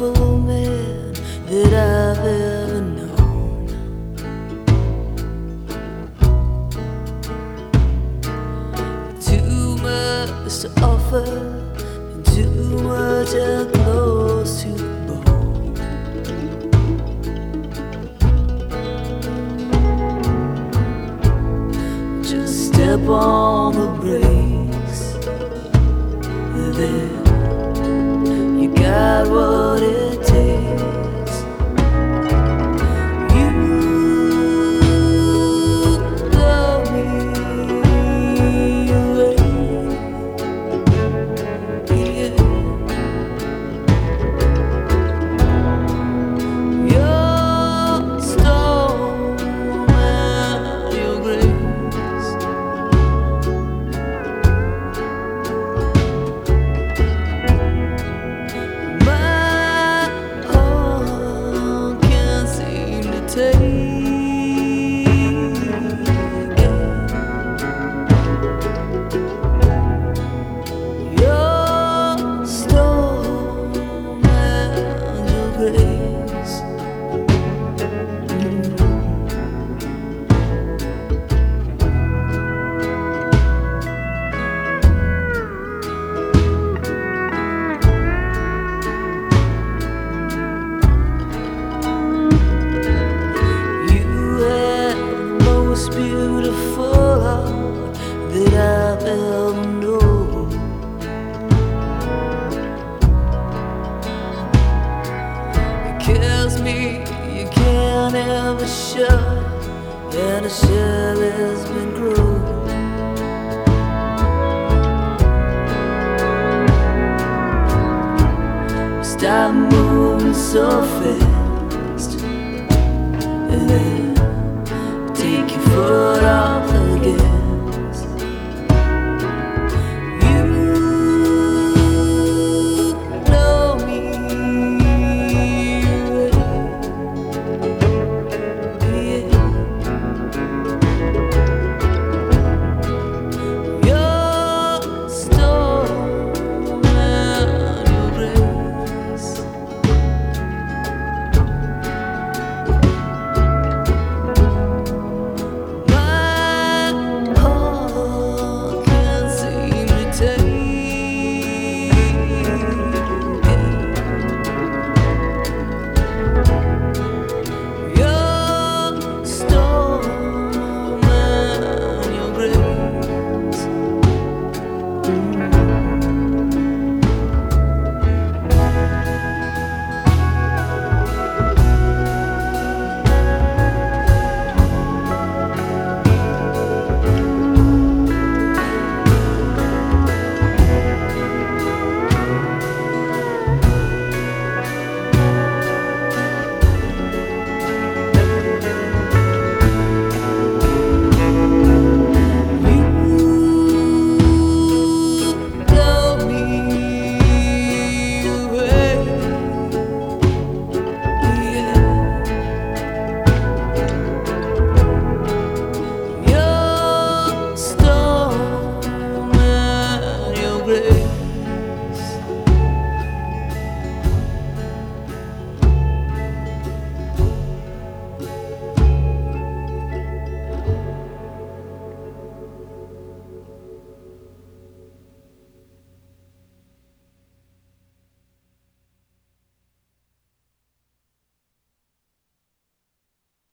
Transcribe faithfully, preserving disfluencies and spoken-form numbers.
beautiful man that I've ever known. Too much to offer, and too much and close to the bone. Just step on the brakes, then you got what it takes. You love me away, yeah. Your storm and your grace. My heart can't seem to take it. Your storm and your grace. You have the most beautiful heart that I've ever known. It kills me, you can't ever shut, and a shell has been grown. Stop moving so fast, and then take your foot off